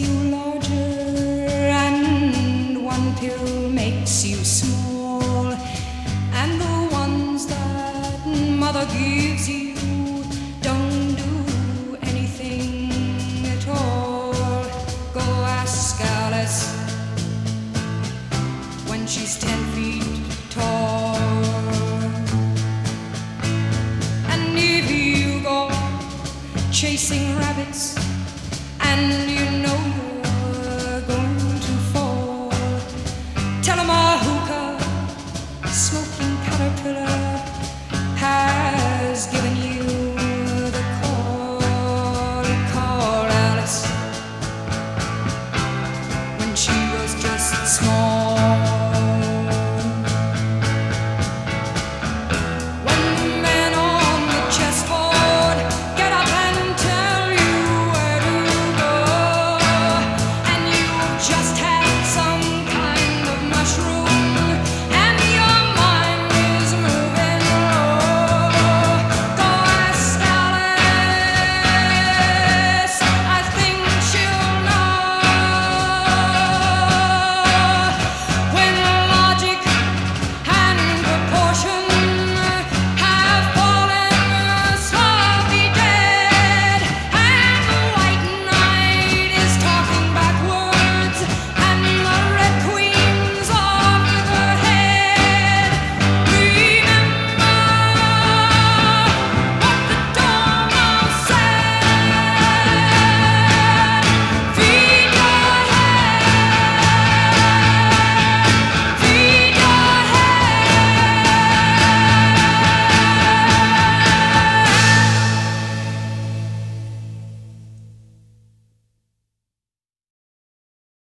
you larger, and one pill makes you small, and the ones that mother gives you don't do anything at all. Go ask Alice when she's 10 feet tall. And if you go chasing rabbits and